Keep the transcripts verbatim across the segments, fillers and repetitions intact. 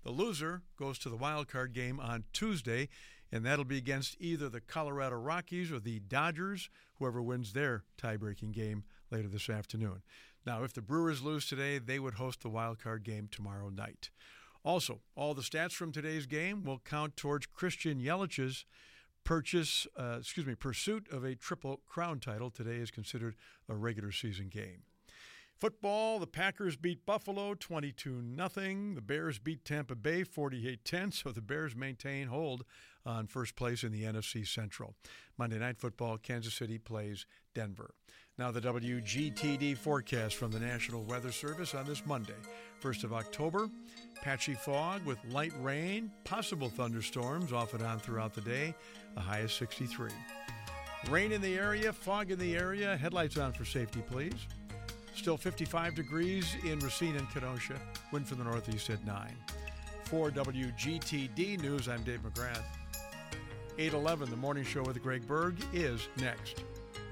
The loser goes to the wild card game on Tuesday, and that'll be against either the Colorado Rockies or the Dodgers, whoever wins their tie-breaking game later this afternoon. Now, if the Brewers lose today, they would host the wild card game tomorrow night. Also, all the stats from today's game will count towards Christian Yelich's purchase, uh, excuse me, pursuit of a Triple Crown title. Today is considered a regular season game. Football, the Packers beat Buffalo twenty-two nothing. The Bears beat Tampa Bay forty-eight ten, so the Bears maintain hold on first place in the N F C Central. Monday Night Football, Kansas City plays Denver. Now the W G T D forecast from the National Weather Service on this Monday, first of October. Patchy fog with light rain, possible thunderstorms off and on throughout the day, a high of sixty-three. Rain in the area, fog in the area, headlights on for safety, please. Still fifty-five degrees in Racine and Kenosha. Wind from the northeast at nine. For W G T D News, I'm Dave McGrath. eight eleven, The Morning Show with Greg Berg, is next.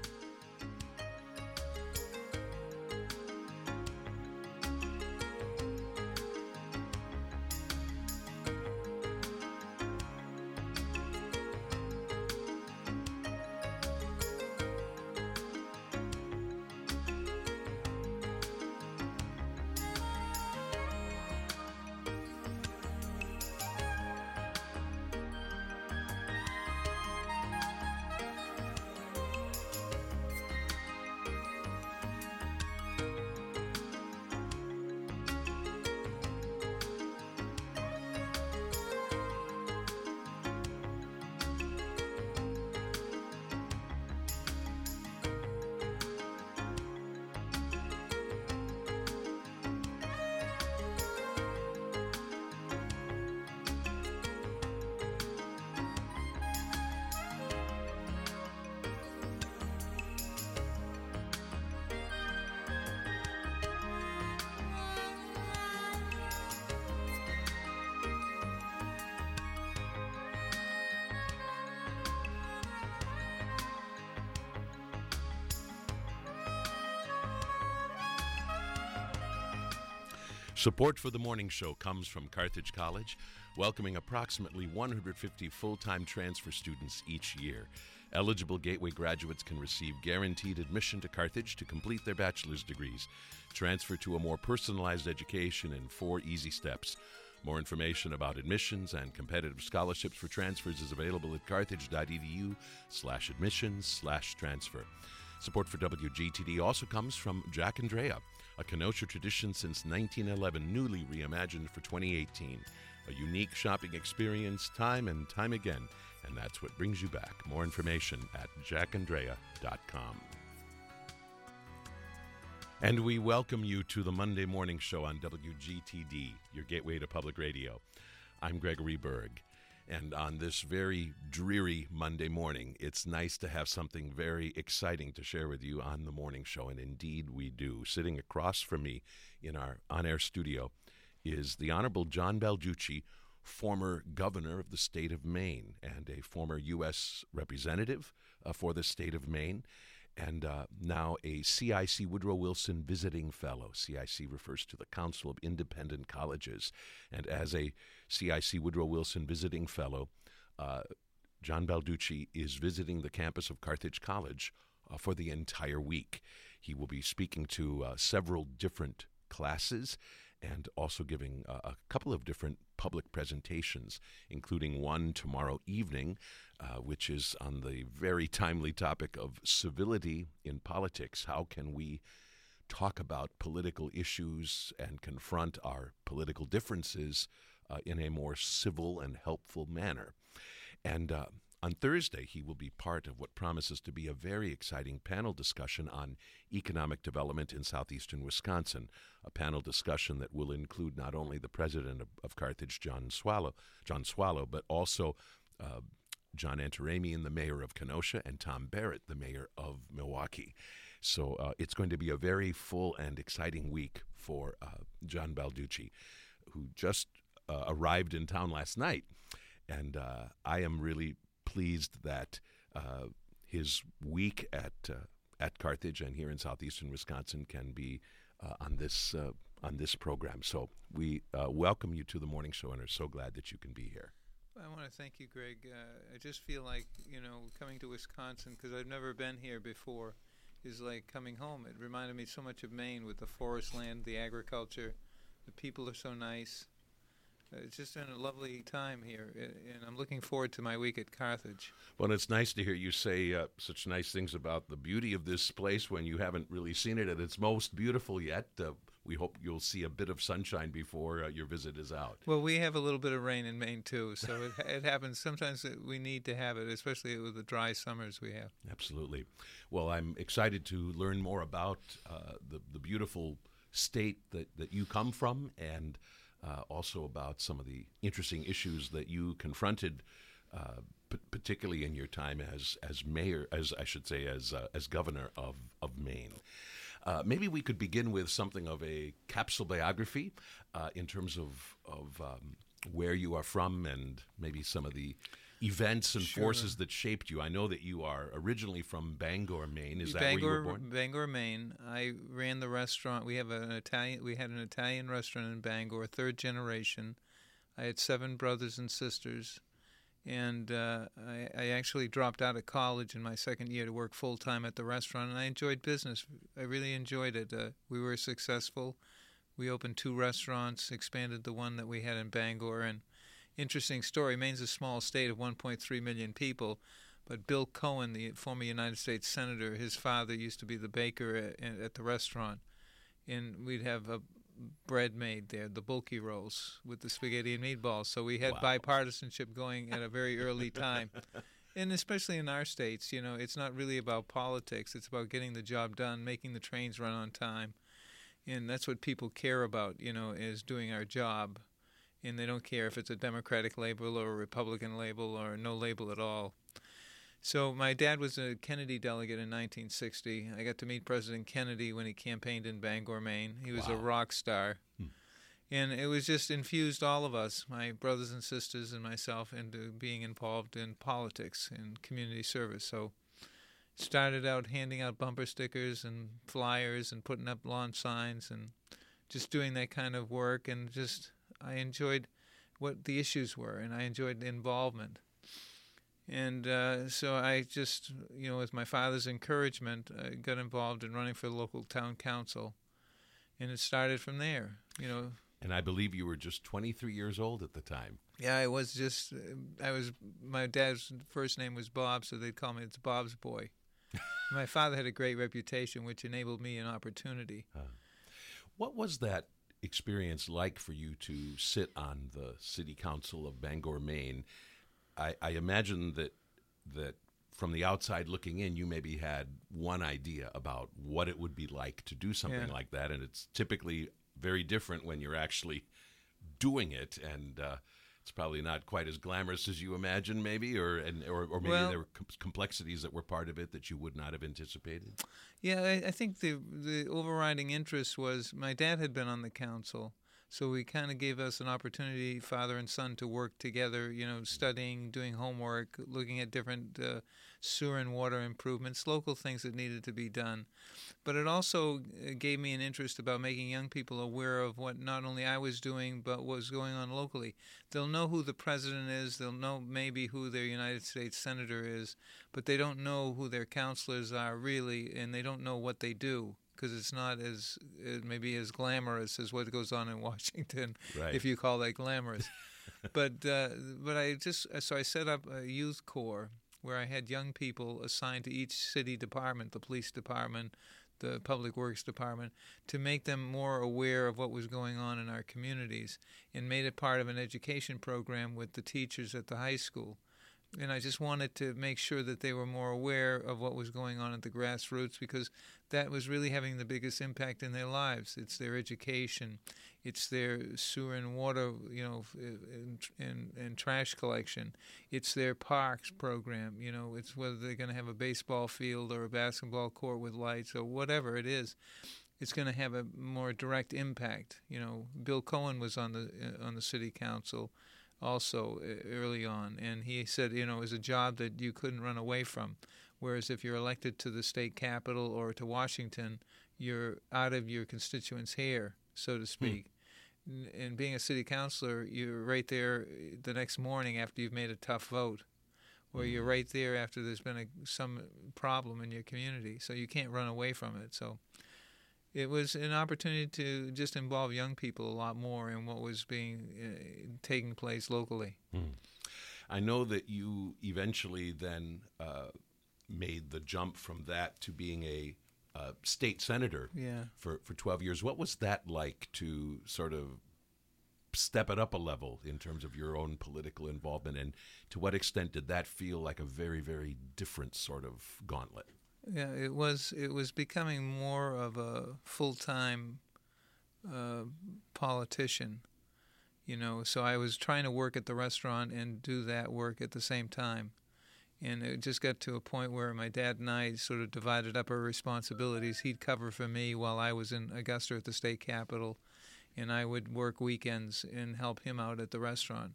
Support for the morning show comes from Carthage College, welcoming approximately one hundred fifty full-time transfer students each year. Eligible Gateway graduates can receive guaranteed admission to Carthage to complete their bachelor's degrees. Transfer to a more personalized education in four easy steps. More information about admissions and competitive scholarships for transfers is available at carthage.edu slash admissions slash transfer. Support for W G T D also comes from Jack and Drea, a Kenosha tradition since nineteen eleven, newly reimagined for twenty eighteen. A unique shopping experience time and time again, and that's what brings you back. More information at jack and drea dot com. And we welcome you to the Monday morning show on W G T D, your gateway to public radio. I'm Gregory Berg. And on this very dreary Monday morning, it's nice to have something very exciting to share with you on the morning show, and indeed we do. Sitting across from me in our on-air studio is the Honorable John Balducci, former governor of the state of Maine and a former U S representative uh, for the state of Maine, and uh, now a C I C Woodrow Wilson Visiting Fellow. C I C refers to the Council of Independent Colleges. And as a C I C Woodrow Wilson Visiting Fellow, uh, John Balducci is visiting the campus of Carthage College uh, for the entire week. He will be speaking to uh, several different classes and also giving uh, a couple of different public presentations, including one tomorrow evening, uh, which is on the very timely topic of civility in politics. How can we talk about political issues and confront our political differences uh, in a more civil and helpful manner? And uh, on Thursday, he will be part of what promises to be a very exciting panel discussion on economic development in southeastern Wisconsin, a panel discussion that will include not only the president of, of Carthage, John Swallow, John Swallow, but also uh, John Antaramian, the mayor of Kenosha, and Tom Barrett, the mayor of Milwaukee. So uh, it's going to be a very full and exciting week for uh, John Balducci, who just uh, arrived in town last night. And uh, I am really pleased that uh, his week at uh, at Carthage and here in southeastern Wisconsin can be uh, on this uh, on this program. So we uh, welcome you to the morning show and are so glad that you can be here. I want to thank you, Greg. Uh, I just feel like, you know, coming to Wisconsin, because I've never been here before, is like coming home. It reminded me so much of Maine with the forest land, the agriculture. The people are so nice. Uh, it's just been a lovely time here, and I'm looking forward to my week at Carthage. Well, it's nice to hear you say uh, such nice things about the beauty of this place when you haven't really seen it at its most beautiful yet. Uh, we hope you'll see a bit of sunshine before uh, your visit is out. Well, we have a little bit of rain in Maine, too, so it, it happens. Sometimes we need to have it, especially with the dry summers we have. Absolutely. Well, I'm excited to learn more about uh, the, the beautiful state that, that you come from, and uh, also about some of the interesting issues that you confronted, uh, p- particularly in your time as as mayor, as I should say, as uh, as governor of of Maine. Uh, maybe we could begin with something of a capsule biography uh, in terms of of um, where you are from and maybe some of the events and Sure. forces that shaped you. I know that you are originally from Bangor, Maine. Is that Bangor, where you were born? Bangor, Maine. I ran the restaurant. We have an Italian. We had an Italian restaurant in Bangor, third generation. I had seven brothers and sisters, and uh, I, I actually dropped out of college in my second year to work full time at the restaurant. And I enjoyed business. I really enjoyed it. Uh, we were successful. We opened two restaurants, expanded the one that we had in Bangor, and interesting story. Maine's a small state of one point three million people, but Bill Cohen, the former United States Senator, his father used to be the baker at, at the restaurant, and we'd have a bread made there, the bulky rolls with the spaghetti and meatballs. So we had Wow. bipartisanship going at a very early time. And especially in our states, you know, it's not really about politics. It's about getting the job done, making the trains run on time. And that's what people care about, you know, is doing our job. And they don't care if it's a Democratic label or a Republican label or no label at all. So my dad was a Kennedy delegate in nineteen sixty. I got to meet President Kennedy when he campaigned in Bangor, Maine. He was Wow. a rock star. Hmm. And it was just infused all of us, my brothers and sisters and myself, into being involved in politics and community service. So started out handing out bumper stickers and flyers and putting up lawn signs and just doing that kind of work, and just I enjoyed what the issues were, and I enjoyed the involvement. And uh, so I just, you know, with my father's encouragement, I got involved in running for the local town council, and it started from there, you know. And I believe you were just twenty-three years old at the time. Yeah, I was just, I was, my dad's first name was Bob, so they'd call me, it's Bob's boy. My father had a great reputation, which enabled me an opportunity. Uh, what was that experience like for you to sit on the city council of Bangor, Maine? I, I imagine that that from the outside looking in, you maybe had one idea about what it would be like to do something Yeah. like that, and it's typically very different when you're actually doing it, and uh, it's probably not quite as glamorous as you imagine, maybe, or and or, or maybe Well- there were com- complexities that were part of it that you would not have anticipated. Yeah, I, I think the the overriding interest was my dad had been on the council, so we kind of gave us an opportunity, father and son, to work together, you know, studying, doing homework, looking at different uh, sewer and water improvements, local things that needed to be done. But it also uh, gave me an interest about making young people aware of what not only I was doing, but what was going on locally. They'll know who the president is, they'll know maybe who their United States senator is, but they don't know who their counselors are really, and they don't know what they do, because it's not as uh, maybe as glamorous as what goes on in Washington, Right. if you call that glamorous. but uh, but I just so I set up a youth corps where I had young people assigned to each city department, the police department, the public works department, to make them more aware of what was going on in our communities, and made it part of an education program with the teachers at the high school. And I just wanted to make sure that they were more aware of what was going on at the grassroots, because that was really having the biggest impact in their lives. It's their education, it's their sewer and water, you know, and, and, and trash collection. It's their parks program, you know, it's whether they're going to have a baseball field or a basketball court with lights or whatever it is. It's going to have a more direct impact. You know, Bill Cohen was on the uh, on the city council also uh, early on, and he said, you know, it was a job that you couldn't run away from, whereas if you're elected to the state capitol or to Washington, you're out of your constituents' hair. so to speak. Hmm. And being a city councilor, you're right there the next morning after you've made a tough vote, or you're right there after there's been a, some problem in your community, so you can't run away from it. So it was an opportunity to just involve young people a lot more in what was being uh, taking place locally. Hmm. I know that you eventually then uh, made the jump from that to being a uh, state senator yeah. for, for twelve years. What was that like to sort of step it up a level in terms of your own political involvement, and to what extent did that feel like a very, very different sort of gauntlet? Yeah, it was. It was becoming more of a full-time uh, politician, you know. So I was trying to work at the restaurant and do that work at the same time, and it just got to a point where my dad and I sort of divided up our responsibilities. He'd cover for me while I was in Augusta at the state capitol, and I would work weekends and help him out at the restaurant.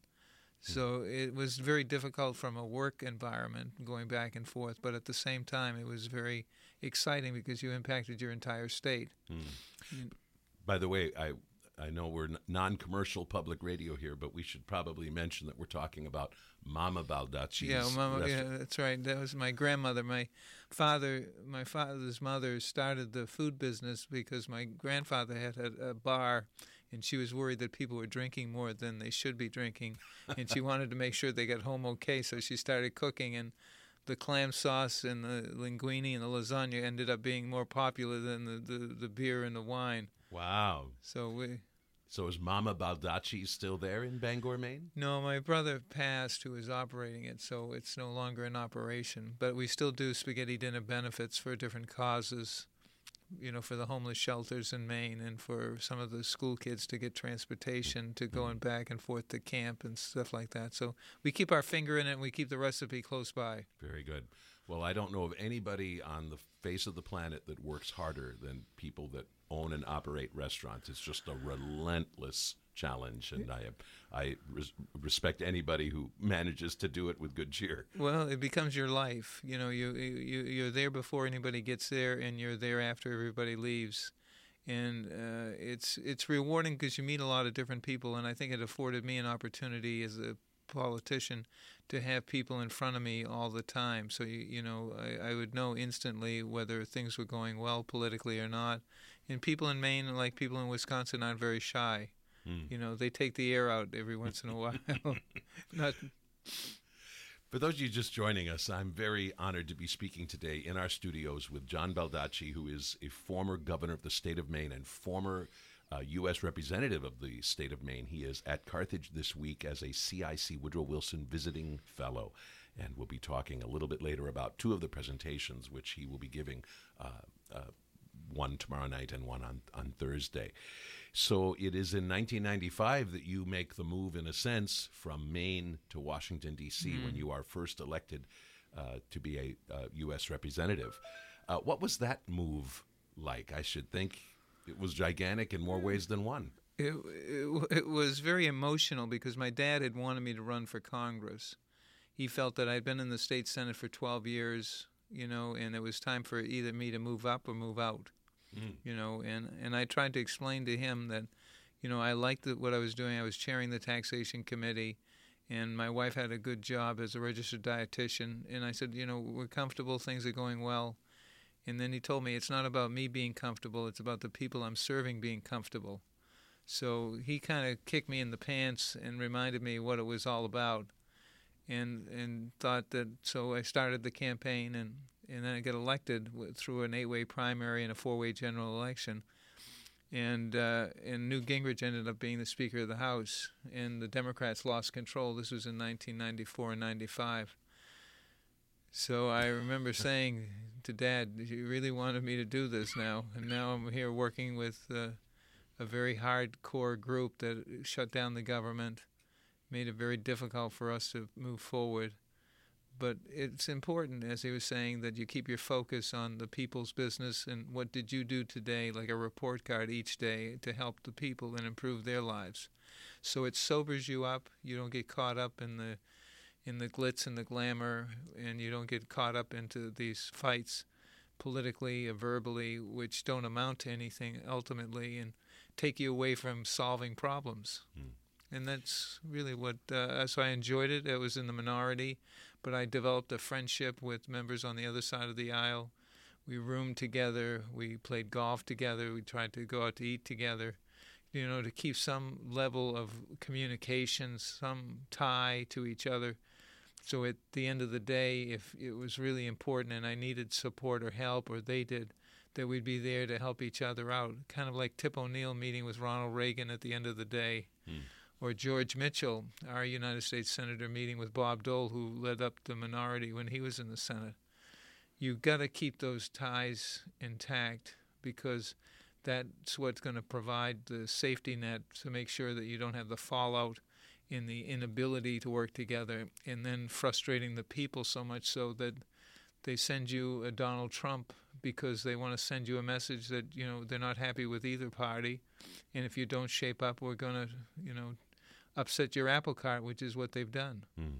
So it was very difficult from a work environment, going back and forth, but at the same time it was very exciting because you impacted your entire state. Mm. You, By the way, I I know we're non-commercial public radio here, but we should probably mention that we're talking about Mama Baldacci's yeah, Mama, restaurant. yeah, that's right. That was my grandmother. My father, my father's mother started the food business because my grandfather had a, a bar, and she was worried that people were drinking more than they should be drinking, and she wanted to make sure they got home okay, so she started cooking, and the clam sauce and the linguine and the lasagna ended up being more popular than the, the, the beer and the wine. Wow. So we... So is Mama Baldacci still there in Bangor, Maine? No, my brother passed who was operating it, so it's no longer in operation. But we still do spaghetti dinner benefits for different causes, you know, for the homeless shelters in Maine and for some of the school kids to get transportation to going back and forth to camp and stuff like that. So we keep our finger in it and we keep the recipe close by. Very good. Well, I don't know of anybody on the face of the planet that works harder than people that own and operate restaurants. It's just a relentless challenge, and I I res- respect anybody who manages to do it with good cheer. Well, it becomes your life. You know, you you you're there before anybody gets there, and you're there after everybody leaves. And uh, it's it's rewarding because you meet a lot of different people, and I think it afforded me an opportunity as a politician to have people in front of me all the time. So, you, you know, I, I would know instantly whether things were going well politically or not. And people in Maine, like people in Wisconsin, aren't very shy. Mm. You know, they take the air out every once in a while. Not... For those of you just joining us, I'm very honored to be speaking today in our studios with John Baldacci, who is a former governor of the state of Maine and former Uh, U S representative of the state of Maine. He is at Carthage this week as a C I C Woodrow Wilson visiting fellow. And we'll be talking a little bit later about two of the presentations which he will be giving, uh, uh, one tomorrow night and one on, on Thursday. So it is in nineteen ninety-five that you make the move, in a sense, from Maine to Washington, D C, mm. when you are first elected uh, to be a uh, U S representative. Uh, what was that move like? I should think it was gigantic in more ways than one. It, it, it was very emotional because my dad had wanted me to run for Congress. He felt that I'd been in the state Senate for twelve years, you know, and it was time for either me to move up or move out, mm. you know. And, and I tried to explain to him that, you know, I liked the, what I was doing. I was chairing the taxation committee, and my wife had a good job as a registered dietitian. And I said, you know, we're comfortable, things are going well. And then he told me it's not about me being comfortable, it's about the people I'm serving being comfortable. So he kind of kicked me in the pants and reminded me what it was all about, and and thought that, so I started the campaign, and, and then I got elected through an eight-way primary and a four-way general election. And, uh, and Newt Gingrich ended up being the Speaker of the House, and the Democrats lost control. This was in nineteen ninety-four and ninety-five. So I remember saying to Dad, you really wanted me to do this now, and now I'm here working with uh, a very hardcore group that shut down the government, made it very difficult for us to move forward. But it's important, as he was saying, that you keep your focus on the people's business and what did you do today, like a report card each day to help the people and improve their lives. So it sobers you up. You don't get caught up in the in the glitz and the glamour, and you don't get caught up into these fights politically or verbally, which don't amount to anything ultimately. And take you away from solving problems. Mm. And that's really what, uh, so I enjoyed it. I was in the minority, but I developed a friendship with members on the other side of the aisle. We roomed together. We played golf together. We tried to go out to eat together, you know, to keep some level of communication, some tie to each other. So at the end of the day, if it was really important and I needed support or help, or they did, that we'd be there to help each other out. Kind of like Tip O'Neill meeting with Ronald Reagan at the end of the day. Hmm. Or George Mitchell, our United States Senator, meeting with Bob Dole, who led up the minority when he was in the Senate. You've got to keep those ties intact, because that's what's going to provide the safety net to make sure that you don't have the fallout in the inability to work together, and then frustrating the people so much so that they send you a Donald Trump because they want to send you a message that, you know, they're not happy with either party, and if you don't shape up, we're going to, you know, upset your apple cart, which is what they've done. Mm.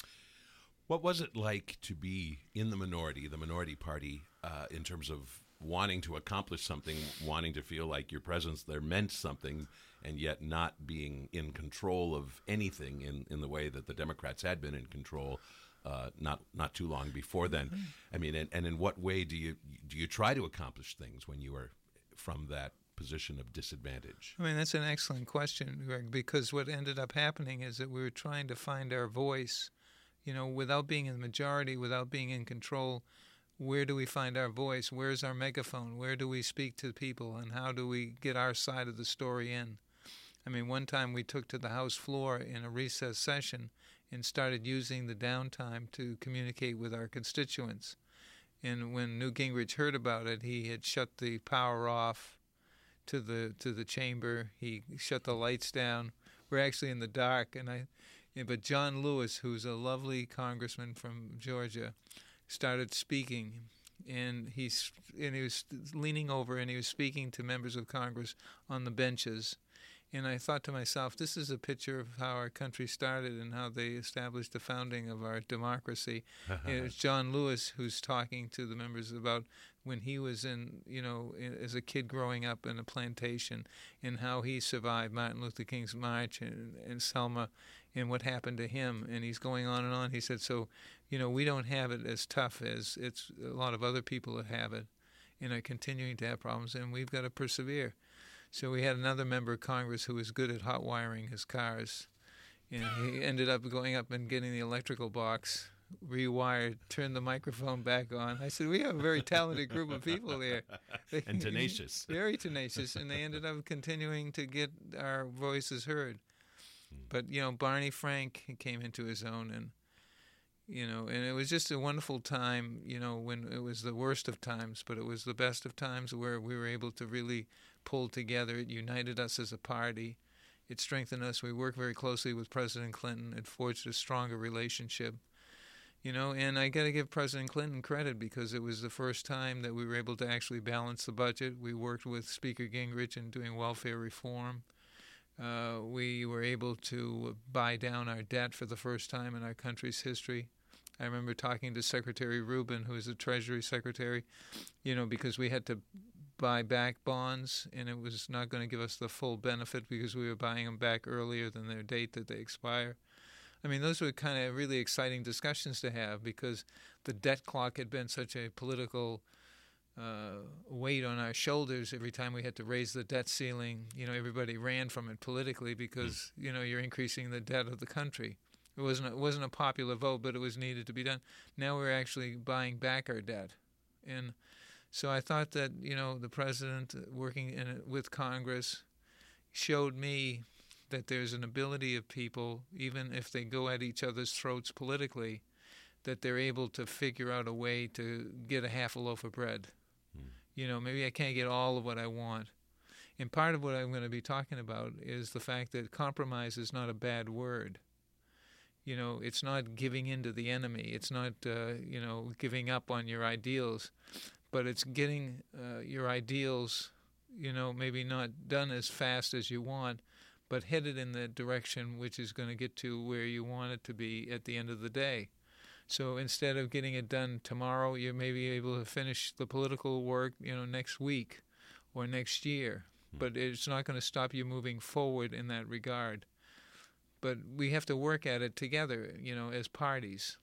What was it like to be in the minority, the minority party, uh, in terms of wanting to accomplish something, wanting to feel like your presence there meant something, and yet not being in control of anything in, in the way that the Democrats had been in control uh, not not too long before then? Mm-hmm. I mean, and, and in what way do you do you try to accomplish things when you are from that position of disadvantage? I mean, that's an excellent question, Greg, because what ended up happening is that we were trying to find our voice, you know, without being in the majority, without being in control. Where do we find our voice? Where's our megaphone? Where do we speak to people? And how do we get our side of the story in? I mean, one time we took to the House floor in a recess session and started using the downtime to communicate with our constituents. And when Newt Gingrich heard about it, he had shut the power off to the to the chamber. He shut the lights down. We're actually in the dark. And I, yeah, but John Lewis, who's a lovely congressman from Georgia, started speaking, and he's and he was leaning over and he was speaking to members of Congress on the benches. And I thought to myself, this is a picture of how our country started and how they established the founding of our democracy. It was John Lewis who's talking to the members about when he was in, you know, as a kid growing up in a plantation, and how he survived Martin Luther King's march and, and Selma, and what happened to him. And he's going on and on. He said, so, you know, we don't have it as tough as it's a lot of other people that have it and are continuing to have problems, and we've got to persevere. So we had another member of Congress who was good at hot wiring his cars, and he ended up going up and getting the electrical box rewired, turned the microphone back on. I said, we have a very talented group of people there. And tenacious. Very tenacious, and they ended up continuing to get our voices heard. But, you know, Barney Frank came into his own, and, you know, and it was just a wonderful time, you know, when it was the worst of times, but it was the best of times where we were able to really pull together. It united us as a party. It strengthened us. We worked very closely with President Clinton. It forged a stronger relationship, you know, and I got to give President Clinton credit because it was the first time that we were able to actually balance the budget. We worked with Speaker Gingrich in doing welfare reform. Uh, we were able to buy down our debt for the first time in our country's history. I remember talking to Secretary Rubin, who is the Treasury Secretary, you know, because we had to buy back bonds, and it was not going to give us the full benefit because we were buying them back earlier than their date that they expire. I mean, those were kind of really exciting discussions to have because the debt clock had been such a political uh, weight on our shoulders. Every time we had to raise the debt ceiling, you know, everybody ran from it politically because, you know, you're increasing the debt of the country. It wasn't a, it wasn't a popular vote, but it was needed to be done. Now we're actually buying back our debt. And so I thought that, you know, the president working in it with Congress showed me that there's an ability of people, even if they go at each other's throats politically, that they're able to figure out a way to get a half a loaf of bread. Mm. You know, maybe I can't get all of what I want. And part of what I'm going to be talking about is the fact that compromise is not a bad word. You know, it's not giving in to the enemy. It's not, uh, you know, giving up on your ideals. But it's getting uh, your ideals, you know, maybe not done as fast as you want, but headed in the direction which is going to get to where you want it to be at the end of the day. So instead of getting it done tomorrow, you may be able to finish the political work, you know, next week or next year. but it's not going to stop you moving forward in that regard. But we have to work at it together, you know, as parties.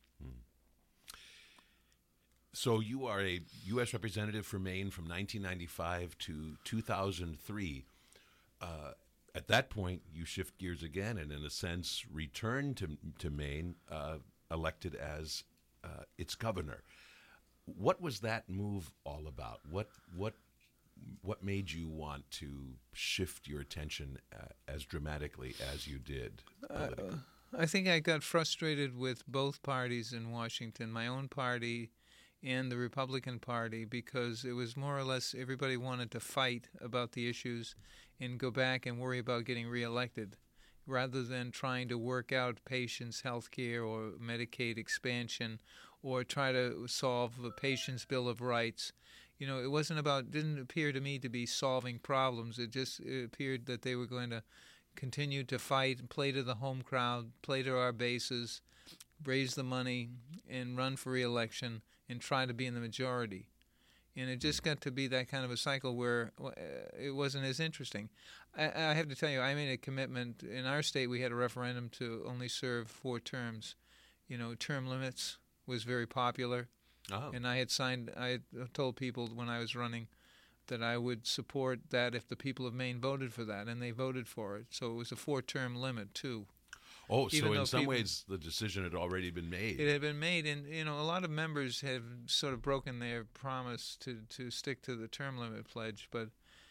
So you are a U S representative for Maine from nineteen ninety-five to two thousand three. Uh, at that point, you shift gears again and, in a sense, return to to Maine, uh, elected as uh, its governor. What was that move all about? What what what made you want to shift your attention uh, as dramatically as you did politically? Uh, I think I got frustrated with both parties in Washington, my own party and the Republican Party, because it was more or less everybody wanted to fight about the issues and go back and worry about getting reelected, rather than trying to work out patients' health care or Medicaid expansion or try to solve the patient's Bill of Rights. You know, it wasn't about, didn't appear to me to be solving problems. It just it appeared that they were going to continue to fight, play to the home crowd, play to our bases, raise the money, and run for re-election and try to be in the majority. And it just got to be that kind of a cycle where uh, it wasn't as interesting. I, I have to tell you, I made a commitment. In our state, we had a referendum to only serve four terms. You know, term limits was very popular. Oh. And I had signed, I had told people when I was running that I would support that if the people of Maine voted for that, and they voted for it. So it was a four-term limit, too. Oh, Even so in though some people- ways the decision had already been made. It had been made, and you know, a lot of members have sort of broken their promise to, to stick to the term limit pledge. But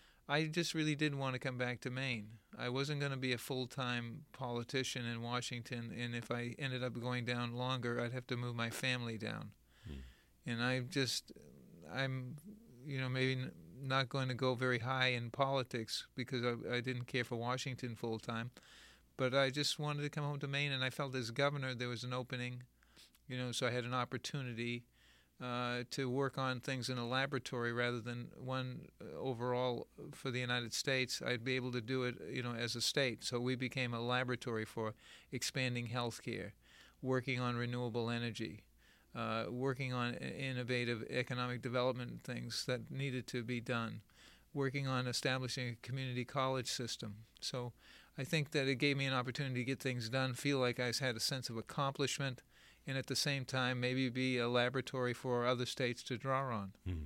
I just really didn't want to come back to Maine. I wasn't going to be a full-time politician in Washington, and if I ended up going down longer, I'd have to move my family down. Hmm. And I just, I'm, you know, maybe n- not going to go very high in politics because I, I didn't care for Washington full-time. But I just wanted to come home to Maine, and I felt as governor there was an opening, you know, so I had an opportunity uh, to work on things in a laboratory rather than one uh, overall for the United States. I'd be able to do it, you know, as a state. So we became a laboratory for expanding health care, working on renewable energy, uh, working on innovative economic development things that needed to be done, working on establishing a community college system. So I think that it gave me an opportunity to get things done, feel like I had a sense of accomplishment, and at the same time maybe be a laboratory for other states to draw on. Hmm.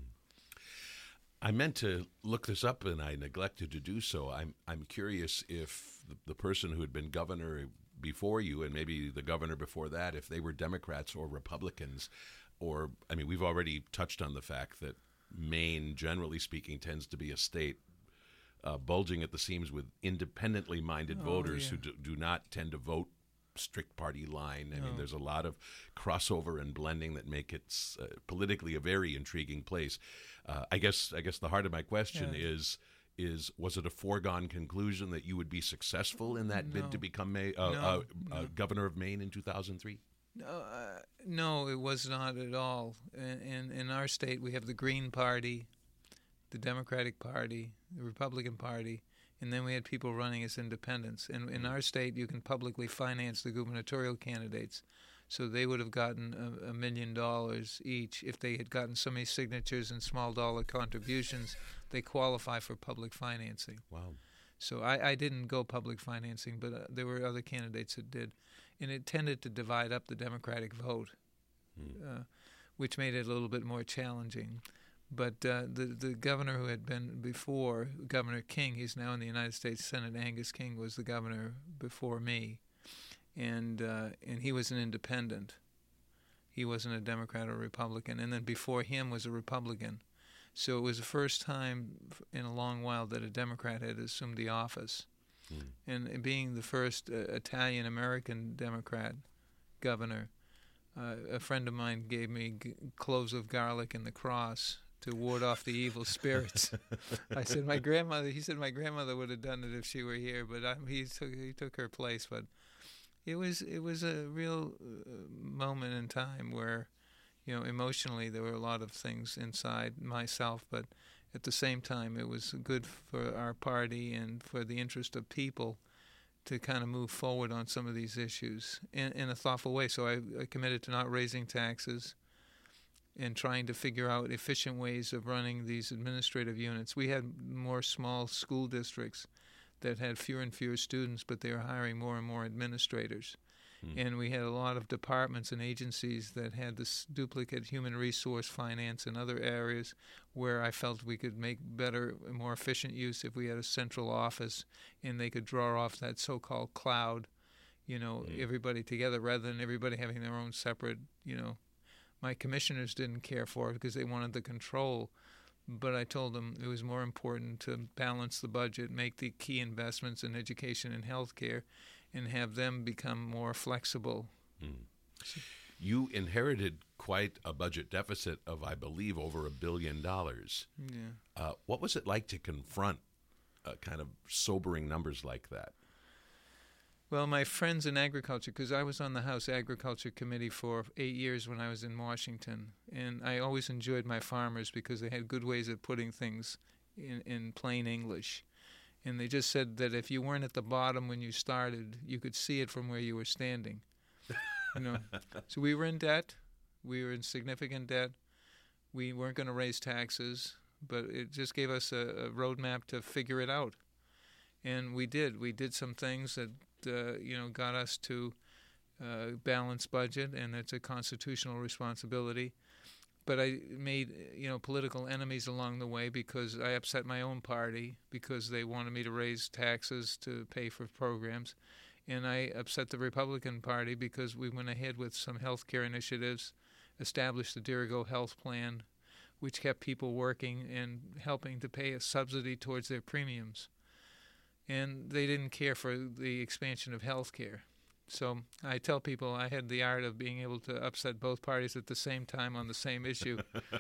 I meant to look this up, and I neglected to do so. I'm I'm curious if the, the person who had been governor before you, and maybe the governor before that, if they were Democrats or Republicans, or, I mean, we've already touched on the fact that Maine, generally speaking, tends to be a state Uh, bulging at the seams with independently minded Oh, voters yeah. who do, do not tend to vote strict party line. I No. mean, there's a lot of crossover and blending that make it uh, politically a very intriguing place. Uh, I guess I guess the heart of my question Yeah. is is was it a foregone conclusion that you would be successful in that bid No. to become May, uh, No, uh, no. uh, governor of Maine in two thousand three? No, uh, no, it was not at all. In, in in our state, we have the Green Party, the Democratic Party, the Republican Party, and then we had people running as independents. And in our state, you can publicly finance the gubernatorial candidates. So they would have gotten a, a million dollars each. If they had gotten so many signatures and small dollar contributions, they qualify for public financing. Wow. So I, I didn't go public financing, but uh, there were other candidates that did. And it tended to divide up the Democratic vote, Hmm. uh, which made it a little bit more challenging. But uh, the the governor who had been before, Governor King, he's now in the United States Senate. Angus King was the governor before me, and uh, and he was an independent. He wasn't a Democrat or Republican. And then before him was a Republican. So it was the first time in a long while that a Democrat had assumed the office. Hmm. And being the first uh, Italian-American Democrat governor, uh, a friend of mine gave me g- cloves of garlic and the cross to ward off the evil spirits. I said, my grandmother, he said my grandmother would have done it if she were here, but I, he took he took her place. But it was it was a real uh, moment in time where, you know, emotionally there were a lot of things inside myself, but at the same time it was good for our party and for the interest of people to kind of move forward on some of these issues in, in a thoughtful way. So I, I committed to not raising taxes, and trying to figure out efficient ways of running these administrative units. We had more small school districts that had fewer and fewer students, but they were hiring more and more administrators. Mm. And we had a lot of departments and agencies that had this duplicate human resource, finance, and other areas where I felt we could make better, more efficient use if we had a central office and they could draw off that so-called cloud, you know, mm. everybody together rather than everybody having their own separate, you know. My commissioners didn't care for it because they wanted the control. But I told them it was more important to balance the budget, make the key investments in education and healthcare, and have them become more flexible. Mm. You inherited quite a budget deficit of, I believe, over a billion dollars. Yeah. Uh, what was it like to confront uh, kind of sobering numbers like that? Well, my friends in agriculture, because I was on the House Agriculture Committee for eight years when I was in Washington, and I always enjoyed my farmers because they had good ways of putting things in, in plain English. And they just said that if you weren't at the bottom when you started, you could see it from where you were standing. You know, so we were in debt. We were in significant debt. We weren't going to raise taxes, but it just gave us a, a roadmap to figure it out. And we did. We did some things that Uh, you know, got us to uh, balance budget, and it's a constitutional responsibility. But I made, you know, political enemies along the way because I upset my own party because they wanted me to raise taxes to pay for programs. And I upset the Republican Party because we went ahead with some health care initiatives, established the Dirigo Health Plan, which kept people working and helping to pay a subsidy towards their premiums. And they didn't care for the expansion of health care. So I tell people I had the art of being able to upset both parties at the same time on the same issue.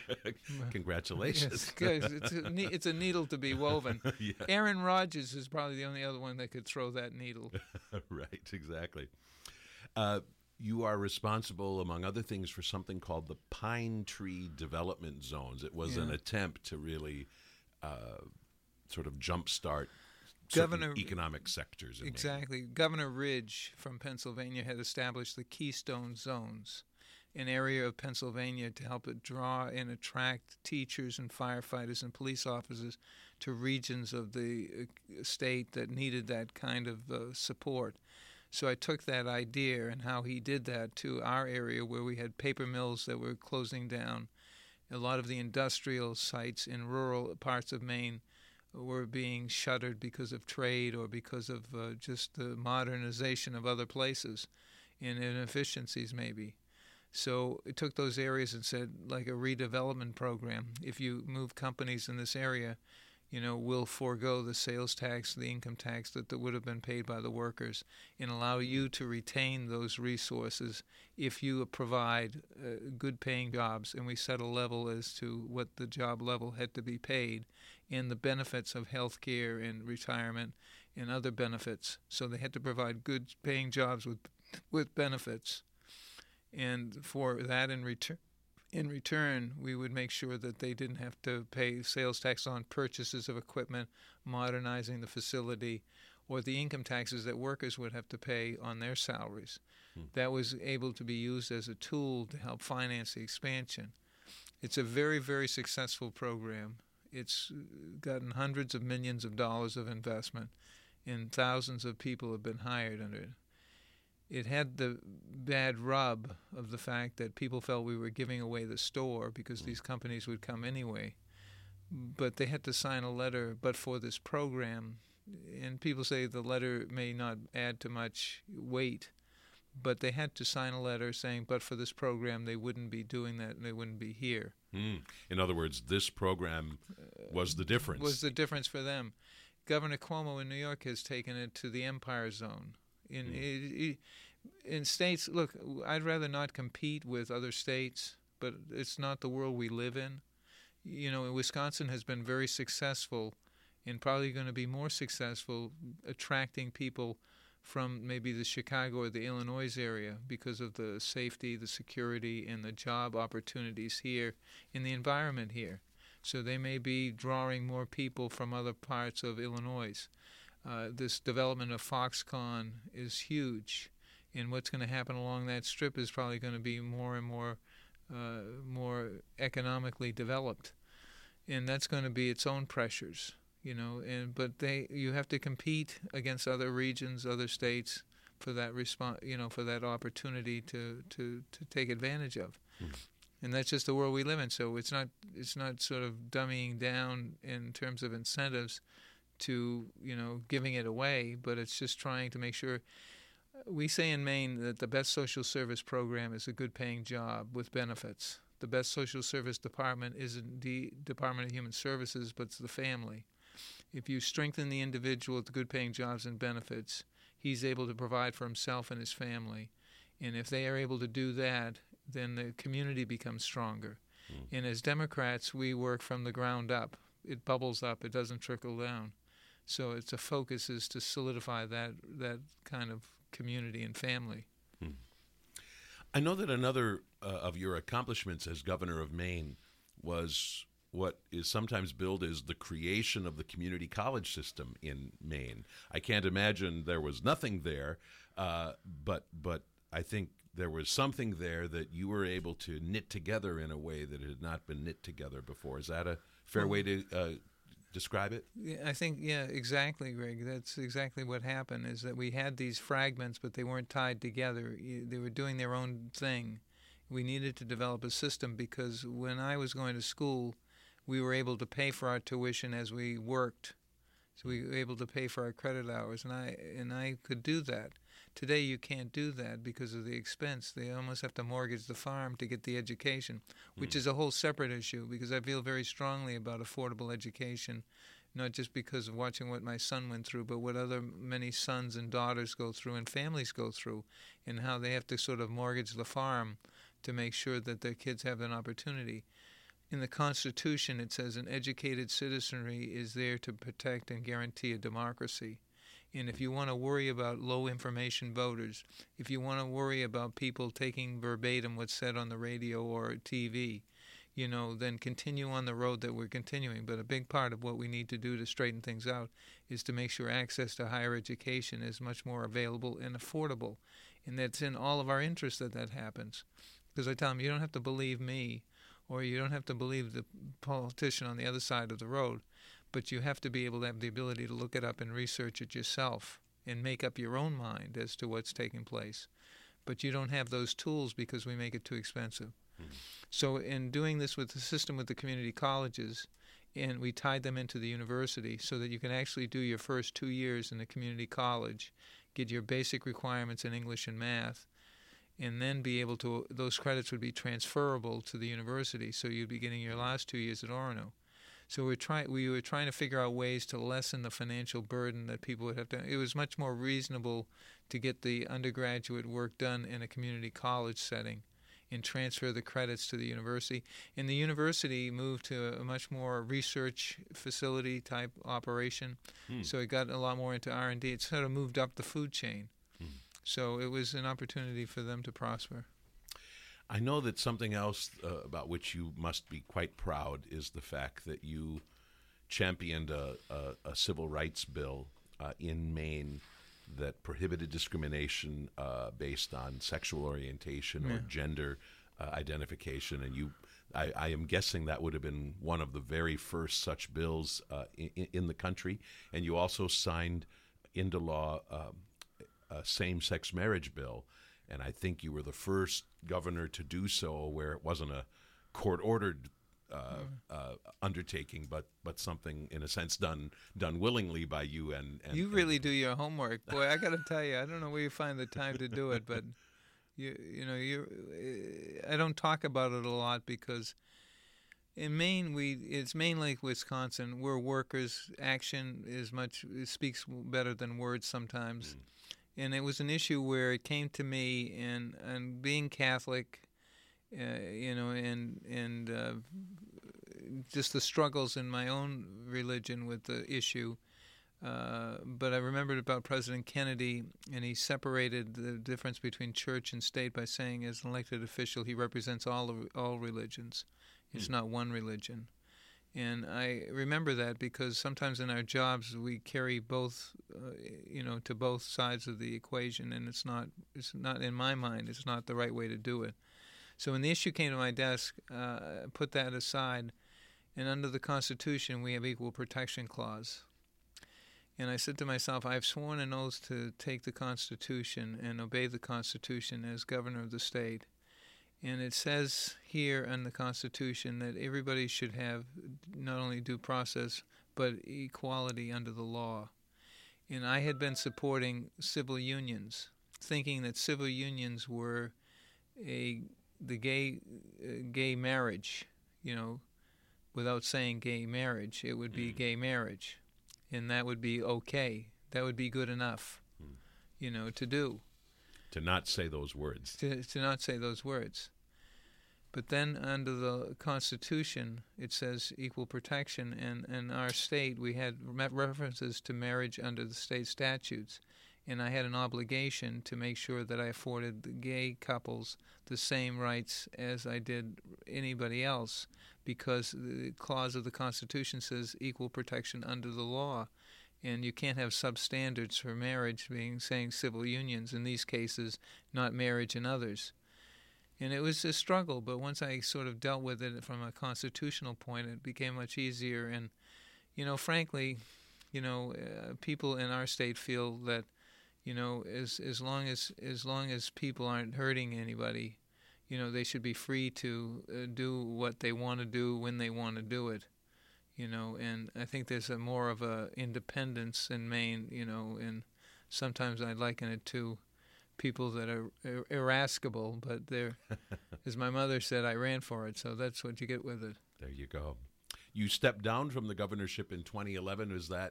Congratulations. Yes, it's, a, it's a needle to be woven. Yeah. Aaron Rodgers is probably the only other one that could throw that needle. Right, exactly. Uh, you are responsible, among other things, for something called the Pine Tree Development Zones. It was Yeah. an attempt to really uh, sort of jumpstart Governor economic sectors. In exactly. Maine. Governor Ridge from Pennsylvania had established the Keystone Zones, an area of Pennsylvania to help it draw and attract teachers and firefighters and police officers to regions of the state that needed that kind of uh, support. So I took that idea and how he did that to our area where we had paper mills that were closing down. A lot of the industrial sites in rural parts of Maine were being shuttered because of trade or because of uh, just the modernization of other places and inefficiencies maybe. So it took those areas and said, like a redevelopment program, if you move companies in this area, you know, we'll forego the sales tax, the income tax that, that would have been paid by the workers and allow you to retain those resources if you provide uh, good-paying jobs. And we set a level as to what the job level had to be paid and the benefits of health care and retirement and other benefits. So they had to provide good-paying jobs with with benefits. And for that in return, in return, we would make sure that they didn't have to pay sales tax on purchases of equipment, modernizing the facility, or the income taxes that workers would have to pay on their salaries. Hmm. That was able to be used as a tool to help finance the expansion. It's a very, very successful program. It's gotten hundreds of millions of dollars of investment, and thousands of people have been hired under it. It had the bad rub of the fact that people felt we were giving away the store because these companies would come anyway. But they had to sign a letter, but for this program. And people say the letter may not add to much weight, but they had to sign a letter saying, but for this program, they wouldn't be doing that and they wouldn't be here. Mm. In other words, this program was the difference. Was the difference for them. Governor Cuomo in New York has taken it to the Empire Zone. In, mm. in states, look, I'd rather not compete with other states, but it's not the world we live in. You know, Wisconsin has been very successful and probably going to be more successful attracting people from maybe the Chicago or the Illinois area because of the safety, the security, and the job opportunities here in the environment here. So they may be drawing more people from other parts of Illinois. Uh, this development of Foxconn is huge, and what's going to happen along that strip is probably going to be more and more uh, more economically developed, and that's going to be its own pressures, you know. And but they, you have to compete against other regions, other states, for that response, you know, for that opportunity to to to take advantage of. Mm. And that's just the world we live in. So it's not it's not sort of dummying down in terms of incentives to, you know, giving it away, but it's just trying to make sure. We say in Maine that the best social service program is a good paying job with benefits. The best social service department isn't the Department of Human Services, but it's the family. If you strengthen the individual with good paying jobs and benefits, he's able to provide for himself and his family. And if they are able to do that, then the community becomes stronger. Mm. And as Democrats, we work from the ground up. It bubbles up. It doesn't trickle down. So it's a focus is to solidify that that kind of community and family. Hmm. I know that another uh, of your accomplishments as governor of Maine was what is sometimes billed as the creation of the community college system in Maine. I can't imagine there was nothing there, uh, but but I think there was something there that you were able to knit together in a way that had not been knit together before. Is that a fair well, way to uh, describe it? Yeah, I think, yeah, exactly, Greg. That's exactly what happened, is that we had these fragments, but they weren't tied together. They were doing their own thing. We needed to develop a system because when I was going to school, we were able to pay for our tuition as we worked. So we were able to pay for our credit hours, and I and I could do that. Today you can't do that because of the expense. They almost have to mortgage the farm to get the education, which mm. is a whole separate issue because I feel very strongly about affordable education, not just because of watching what my son went through, but what other many sons and daughters go through and families go through, and how they have to sort of mortgage the farm to make sure that their kids have an opportunity. In the Constitution, it says an educated citizenry is there to protect and guarantee a democracy. And if you want to worry about low-information voters, if you want to worry about people taking verbatim what's said on the radio or T V, you know, then continue on the road that we're continuing. But a big part of what we need to do to straighten things out is to make sure access to higher education is much more available and affordable. And that's in all of our interests that that happens. Because I tell them, you don't have to believe me, or you don't have to believe the politician on the other side of the road, but you have to be able to have the ability to look it up and research it yourself and make up your own mind as to what's taking place. But you don't have those tools because we make it too expensive. Mm-hmm. So in doing this with the system with the community colleges, and we tied them into the university so that you can actually do your first two years in the community college, get your basic requirements in English and math, and then be able to, those credits would be transferable to the university, so you'd be getting your last two years at Orono. So we're trying, we were trying to figure out ways to lessen the financial burden that people would have to. It was much more reasonable to get the undergraduate work done in a community college setting and transfer the credits to the university. And the university moved to a much more research facility type operation, hmm. so it got a lot more into R and D. It sort of moved up the food chain. Hmm. So it was an opportunity for them to prosper. I know that something else uh, about which you must be quite proud is the fact that you championed a, a, a civil rights bill uh, in Maine that prohibited discrimination uh, based on sexual orientation yeah. or gender uh, identification. And you, I, I am guessing that would have been one of the very first such bills uh, in, in the country. And you also signed into law uh, a same-sex marriage bill. And I think you were the first governor to do so where it wasn't a court-ordered uh, uh, undertaking, but but something, in a sense, done done willingly by you. And, and You really and, do your homework. Boy, I got to tell you, I don't know where you find the time to do it, but, you you know, you. I don't talk about it a lot because in Maine, we it's Maine like Wisconsin. We're workers. Action is much it speaks better than words sometimes. Mm. And it was an issue where it came to me, and, and being Catholic, uh, you know, and and uh, just the struggles in my own religion with the issue. Uh, but I remembered about President Kennedy, and he separated the difference between church and state by saying, as an elected official, he represents all all religions. It's hmm. not one religion. And I remember that because sometimes in our jobs we carry both, uh, you know, to both sides of the equation, and it's not, it's not in my mind, it's not the right way to do it. So when the issue came to my desk, uh, I put that aside, and under the Constitution we have equal protection clause. And I said to myself, I've sworn an oath to take the Constitution and obey the Constitution as governor of the state. And it says here in the Constitution that everybody should have not only due process, but equality under the law. And I had been supporting civil unions, thinking that civil unions were a the gay uh, gay marriage, you know, without saying gay marriage, it would be gay marriage. And that would be okay. That would be good enough, hmm. you know, to do. To not say those words. To, to not say those words. But then under the Constitution, it says equal protection. And in our state, we had references to marriage under the state statutes. And I had an obligation to make sure that I afforded the gay couples the same rights as I did anybody else, because the clause of the Constitution says equal protection under the law, and you can't have substandards for marriage being saying civil unions in these cases, not marriage in others. And it was a struggle, but once I sort of dealt with it from a constitutional point, it became much easier. And, you know, frankly, you know, uh, people in our state feel that, you know, as as long as as long as people aren't hurting anybody, you know, they should be free to uh, do what they want to do when they want to do it, you know. And I think there's a more of a independence in Maine, you know, and sometimes I liken it to people that are ir- irascible, but they're, as my mother said, I ran for it, so that's what you get with it. There you go. You stepped down from the governorship in twenty eleven. Was that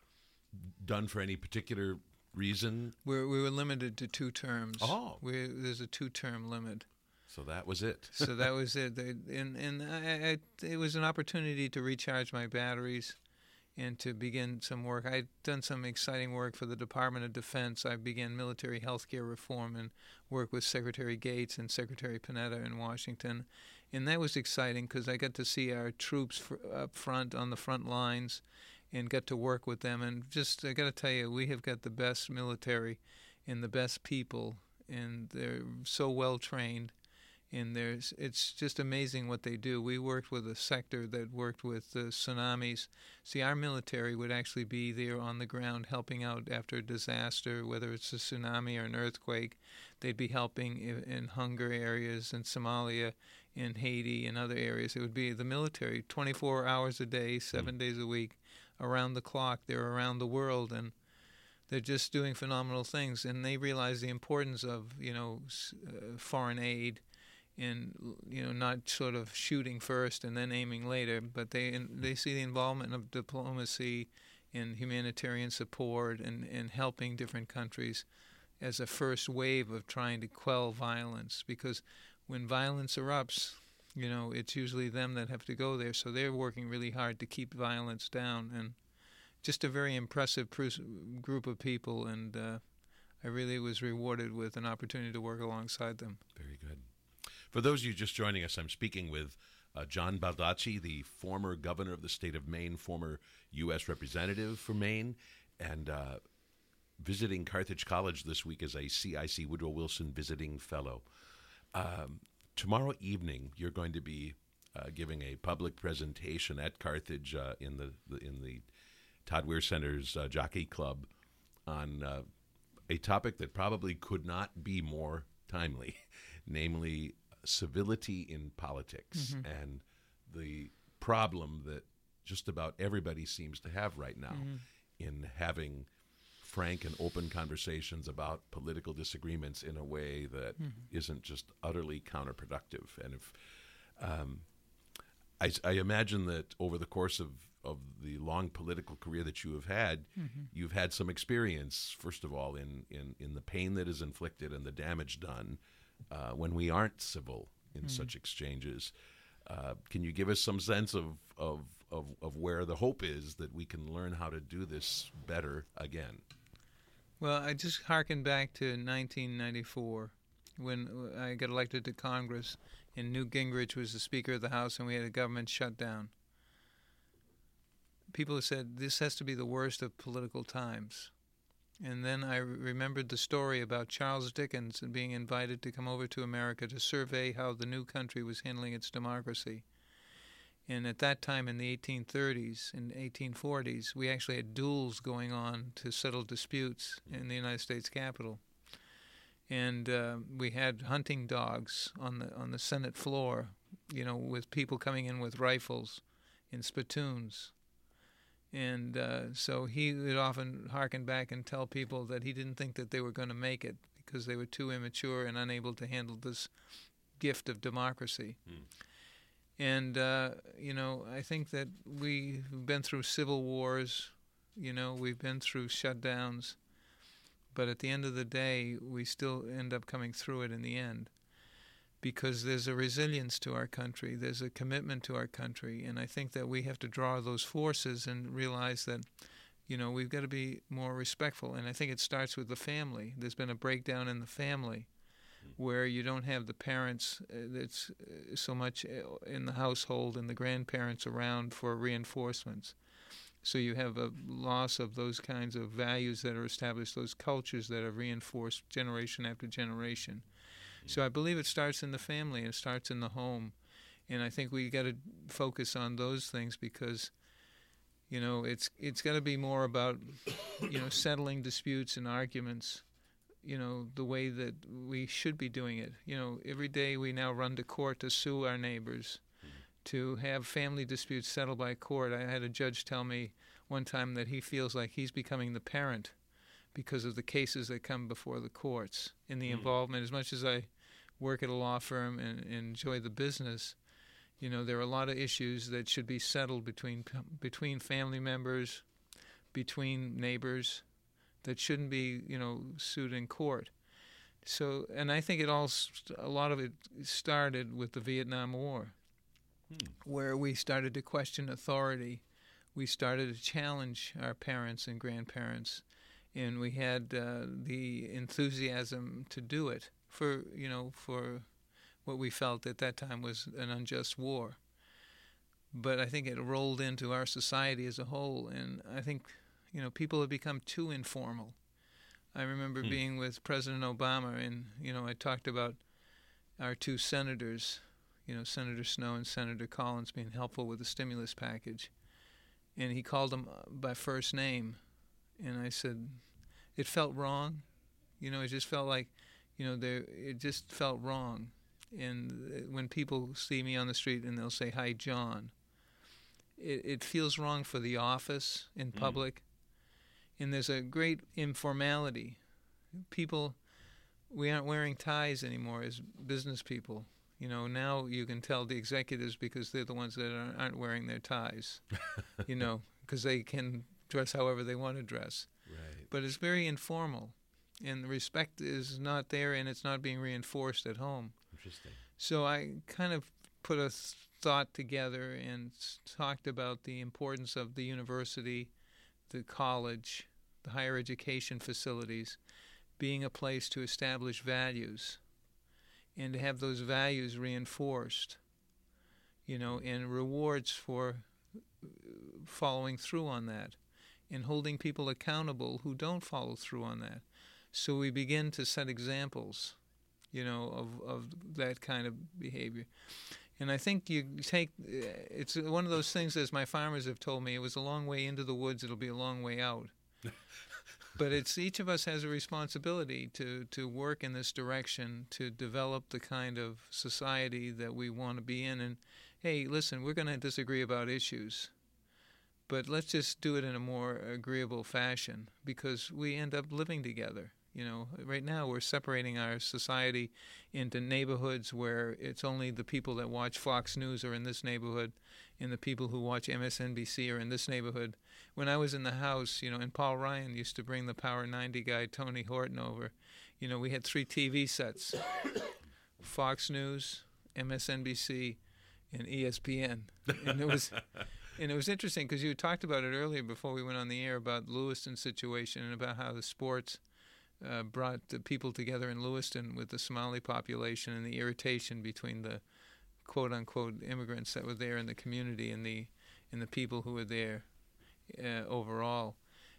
done for any particular reason? We're, we were limited to two terms. Oh. We, there's a two-term limit. So that was it. so that was it. They, and and I, I, it was an opportunity to recharge my batteries and to begin some work. I'd done some exciting work for the Department of Defense. I began military health care reform and worked with Secretary Gates and Secretary Panetta in Washington. And that was exciting because I got to see our troops for, up front on the front lines and got to work with them. And just, I got to tell you, we have got the best military and the best people, and they're so well trained. And there's, it's just amazing what they do. We worked with a sector that worked with the tsunamis. See, our military would actually be there on the ground helping out after a disaster, whether it's a tsunami or an earthquake. They'd be helping in, in hunger areas in Somalia, in Haiti, and other areas. It would be the military, twenty-four hours a day, seven mm. days a week, around the clock. They're around the world, and they're just doing phenomenal things. And they realize the importance of, you know, uh, foreign aid, and, you know, not sort of shooting first and then aiming later, but they they see the involvement of diplomacy and humanitarian support and, and helping different countries as a first wave of trying to quell violence. Because when violence erupts, you know, it's usually them that have to go there. So they're working really hard to keep violence down. And just a very impressive group of people, and uh, I really was rewarded with an opportunity to work alongside them. Very good. For those of you just joining us, I'm speaking with uh, John Baldacci, the former governor of the state of Maine, former U S representative for Maine, and uh, visiting Carthage College this week as a C I C Woodrow Wilson Visiting Fellow. Um, tomorrow evening, you're going to be uh, giving a public presentation at Carthage uh, in the, the in the Todd Weir Center's uh, Jockey Club on uh, a topic that probably could not be more timely, namely civility in politics mm-hmm. and the problem that just about everybody seems to have right now mm-hmm. in having frank and open conversations about political disagreements in a way that mm-hmm. isn't just utterly counterproductive. And if um, I, I imagine that over the course of, of the long political career that you have had, mm-hmm. you've had some experience, first of all, in, in, in the pain that is inflicted and the damage done Uh, when we aren't civil in mm. such exchanges. Uh, can you give us some sense of, of, of, of where the hope is that we can learn how to do this better again? Well, I just hearken back to nineteen ninety-four when I got elected to Congress and Newt Gingrich was the Speaker of the House and we had a government shutdown. People have said this has to be the worst of political times. And then I remembered the story about Charles Dickens and being invited to come over to America to survey how the new country was handling its democracy. And at that time in the eighteen thirties and eighteen forties, we actually had duels going on to settle disputes in the United States Capitol. And uh, we had hunting dogs on the on the Senate floor, you know, with people coming in with rifles in spittoons. And uh, so he would often hearken back and tell people that he didn't think that they were going to make it because they were too immature and unable to handle this gift of democracy. Mm. And, uh, you know, I think that we've been through civil wars, you know, we've been through shutdowns, but at the end of the day, we still end up coming through it in the end. Because there's a resilience to our country, there's a commitment to our country, and I think that we have to draw those forces and realize that, you know, we've got to be more respectful. And I think it starts with the family. There's been a breakdown in the family where you don't have the parents uh, that's uh, so much in the household and the grandparents around for reinforcements. So you have a loss of those kinds of values that are established, those cultures that are reinforced generation after generation. So I believe it starts in the family, it starts in the home, and I think we got to focus on those things because, you know, it's it's got to be more about, you know, settling disputes and arguments, you know, the way that we should be doing it. You know, every day we now run to court to sue our neighbors, to have family disputes settled by court. I had a judge tell me one time that he feels like he's becoming the parent because of the cases that come before the courts and the mm. involvement. As much as I work at a law firm and, and enjoy the business, you know, there are a lot of issues that should be settled between between family members, between neighbors, that shouldn't be, you know, sued in court. So, and I think it all, a lot of it started with the Vietnam War, hmm. where we started to question authority. We started to challenge our parents and grandparents, and we had uh, the enthusiasm to do it. For, you know, for what we felt at that time was an unjust war. But I think it rolled into our society as a whole, and I think, you know, people have become too informal. I remember hmm. being with President Obama, and, you know, I talked about our two senators, you know, Senator Snowe and Senator Collins being helpful with the stimulus package. And he called them by first name, and I said, it felt wrong. You know, it just felt like, you know, there it just felt wrong. And when people see me on the street and they'll say, hi, John, it, it feels wrong for the office in public. Mm. And there's a great informality. People, we aren't wearing ties anymore as business people. You know, now you can tell the executives because they're the ones that aren't wearing their ties, you know, because they can dress however they want to dress. Right. But it's very informal. And the respect is not there, and it's not being reinforced at home. Interesting. So I kind of put a th- thought together and s- talked about the importance of the university, the college, the higher education facilities, being a place to establish values and to have those values reinforced, you know, and rewards for following through on that and holding people accountable who don't follow through on that. So we begin to set examples, you know, of, of that kind of behavior. And I think you take, it's one of those things, as my farmers have told me, it was a long way into the woods, it'll be a long way out. But it's each of us has a responsibility to, to work in this direction, to develop the kind of society that we want to be in. And, hey, listen, we're going to disagree about issues, but let's just do it in a more agreeable fashion because we end up living together. You know, right now we're separating our society into neighborhoods where it's only the people that watch Fox News are in this neighborhood and the people who watch M S N B C are in this neighborhood. When I was in the House, you know, and Paul Ryan used to bring the Power ninety guy, Tony Horton, over, you know, we had three T V sets, Fox News, M S N B C, and E S P N. And it was... And it was interesting because you talked about it earlier before we went on the air about Lewiston's situation and about how the sports uh, brought the people together in Lewiston with the Somali population and the irritation between the quote-unquote immigrants that were there in the community and the and the people who were there uh, overall.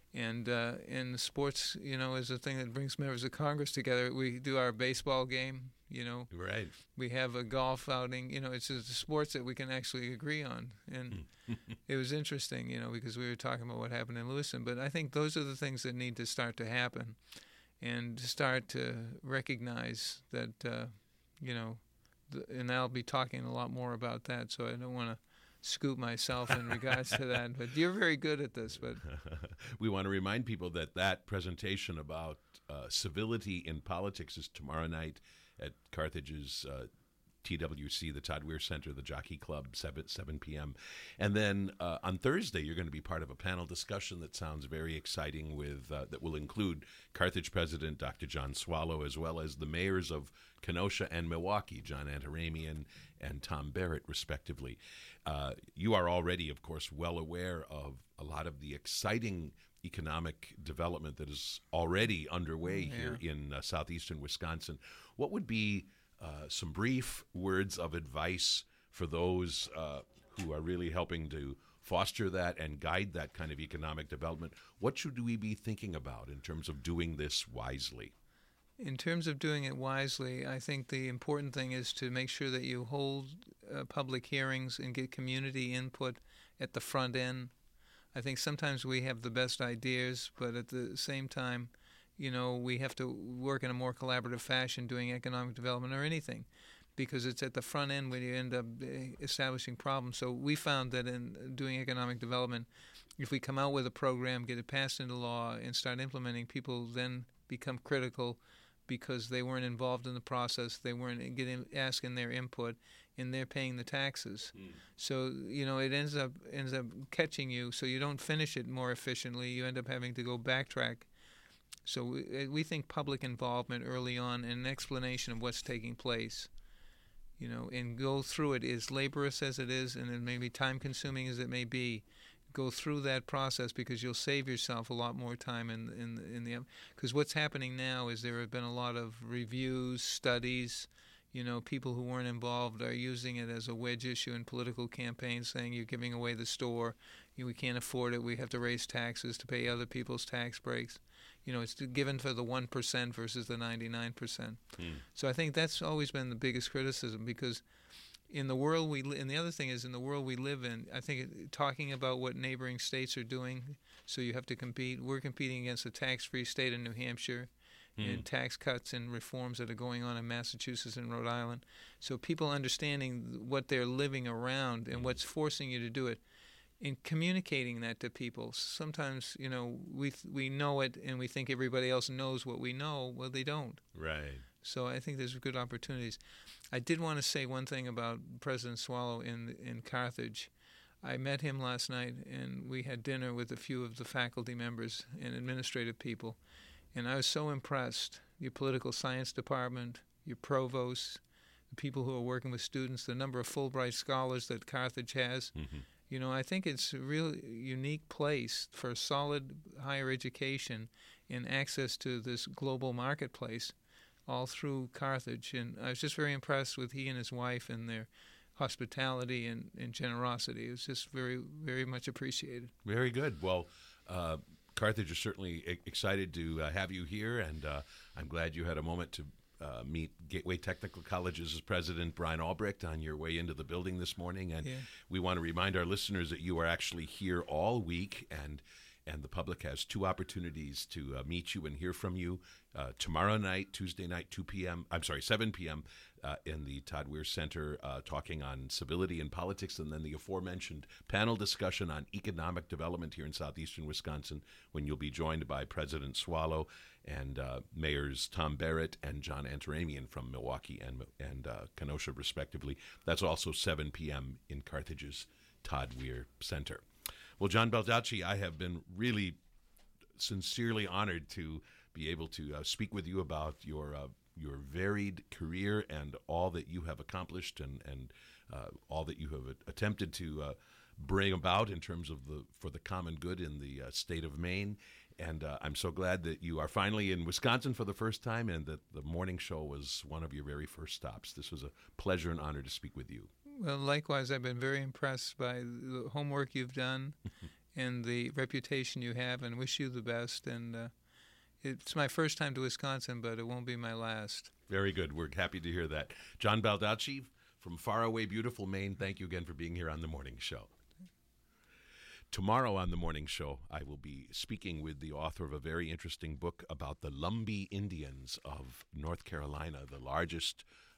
And uh, in sports, you know, is a thing that brings members of Congress together. We do our baseball game, you know. Right. We have a golf outing. You know, it's just sports that we can actually agree on. And it was interesting, you know, because we were talking about what happened in Lewiston. But I think those are the things that need to start to happen, and to start to recognize that, uh, you know, the, and I'll be talking a lot more about that, so I don't want to scoop myself in regards to that. But you're very good at this. But we want to remind people that that presentation about uh, civility in politics is tomorrow night at Carthage's uh, T W C, the Todd Weir Center, the Jockey Club, seven p.m. And then uh, on Thursday, you're going to be part of a panel discussion that sounds very exciting with uh, that will include Carthage President Doctor John Swallow, as well as the mayors of Kenosha and Milwaukee, John Antaramian and Tom Barrett, respectively. Uh, you are already, of course, well aware of a lot of the exciting economic development that is already underway yeah. here in uh, southeastern Wisconsin. What would be uh, some brief words of advice for those uh, who are really helping to foster that and guide that kind of economic development? What should we be thinking about in terms of doing this wisely? In terms of doing it wisely, I think the important thing is to make sure that you hold uh, public hearings and get community input at the front end. I think sometimes we have the best ideas, but at the same time, you know, we have to work in a more collaborative fashion doing economic development or anything, because it's at the front end when you end up establishing problems. So we found that in doing economic development, if we come out with a program, get it passed into law, and start implementing, people then become critical because they weren't involved in the process, they weren't getting asking their input, and they're paying the taxes. Mm. So, you know, it ends up ends up catching you, so you don't finish it more efficiently. You end up having to go backtrack. So we, we think public involvement early on and an explanation of what's taking place, you know, and go through it, as laborious as it is and it may be time-consuming as it may be. Go through that process, because you'll save yourself a lot more time in in in the because what's happening now is there have been a lot of reviews, studies. You know, people who weren't involved are using it as a wedge issue in political campaigns, saying you're giving away the store, you, we can't afford it, we have to raise taxes to pay other people's tax breaks. You know, it's given for the one percent versus the ninety-nine percent. Mm. So I think that's always been the biggest criticism, because in the world we li- and the other thing is, in the world we live in, I think it, talking about what neighboring states are doing, so you have to compete. We're competing against a tax-free state in New Hampshire, mm. and tax cuts and reforms that are going on in Massachusetts and Rhode Island. So people understanding what they're living around and mm. what's forcing you to do it, and communicating that to people. Sometimes, you know, we th- we know it and we think everybody else knows what we know. Well, they don't. Right. So I think there's good opportunities. I did want to say one thing about President Swallow in in Carthage. I met him last night, and we had dinner with a few of the faculty members and administrative people, and I was so impressed. Your political science department, your provost, the people who are working with students, the number of Fulbright scholars that Carthage has. Mm-hmm. You know, I think it's a real unique place for solid higher education and access to this global marketplace all through Carthage. And I was just very impressed with he and his wife and their hospitality and, and generosity. It was just very, very much appreciated. Very good. Well, uh, Carthage is certainly e- excited to uh, have you here, and uh, I'm glad you had a moment to uh, meet Gateway Technical College's president, Brian Albrecht, on your way into the building this morning. And yeah. we want to remind our listeners that you are actually here all week, and and the public has two opportunities to uh, meet you and hear from you uh, tomorrow night, Tuesday night, two p.m. I'm sorry, seven p.m. Uh, in the Todd Weir Center, uh, talking on civility and politics, and then the aforementioned panel discussion on economic development here in southeastern Wisconsin, when you'll be joined by President Swallow and uh, Mayors Tom Barrett and John Antaramian from Milwaukee and and uh, Kenosha, respectively. That's also seven p.m. in Carthage's Todd Weir Center. Well, John Baldacci, I have been really sincerely honored to be able to uh, speak with you about your uh, your varied career and all that you have accomplished, and and uh, all that you have attempted to uh, bring about in terms of the for the common good in the uh, state of Maine. And uh, I'm so glad that you are finally in Wisconsin for the first time, and that the morning show was one of your very first stops. This was a pleasure and honor to speak with you. Well, likewise, I've been very impressed by the homework you've done and the reputation you have, and wish you the best. And uh, it's my first time to Wisconsin, but it won't be my last. Very good. We're happy to hear that. John Baldacci from faraway, beautiful Maine, thank you again for being here on The Morning Show. Tomorrow on The Morning Show, I will be speaking with the author of a very interesting book about the Lumbee Indians of North Carolina, the largest